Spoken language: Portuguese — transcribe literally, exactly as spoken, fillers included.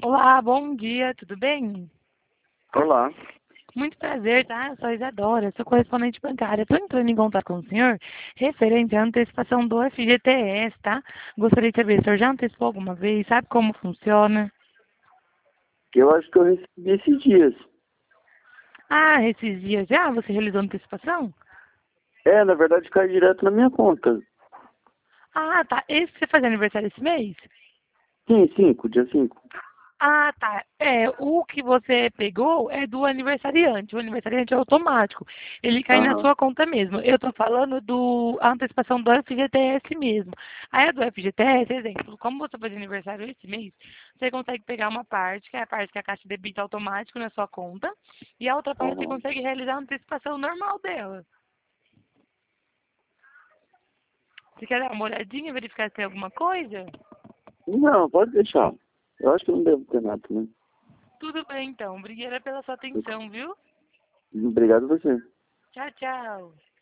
Olá, bom dia, tudo bem? Olá. Muito prazer, tá? Eu sou a Isadora, sou correspondente bancária. Estou entrando em contato com o senhor referente à antecipação do F G T S, tá? Gostaria de saber, o senhor já antecipou alguma vez? Sabe como funciona? Eu acho que eu recebi esses dias. Ah, esses dias já você realizou antecipação? É, na verdade cai direto na minha conta. Ah, tá. Esse você faz aniversário esse mês? Sim, cinco, dia cinco. Ah, tá. É, o que você pegou é do aniversariante. O aniversariante é automático. Ele cai na Aham. sua conta mesmo. Eu estou falando do a antecipação do F G T S mesmo. Aí a do F G T S, exemplo, como você faz aniversário esse mês, você consegue pegar uma parte, que é a parte que a Caixa debita automático na sua conta, e a outra parte você Aham. consegue realizar a antecipação normal dela. Você quer dar uma olhadinha, verificar se tem alguma coisa? Não, pode deixar. Eu acho que não devo ter nada, né? Tudo bem, então. Obrigada pela sua atenção, viu? Obrigado a você. Tchau, tchau.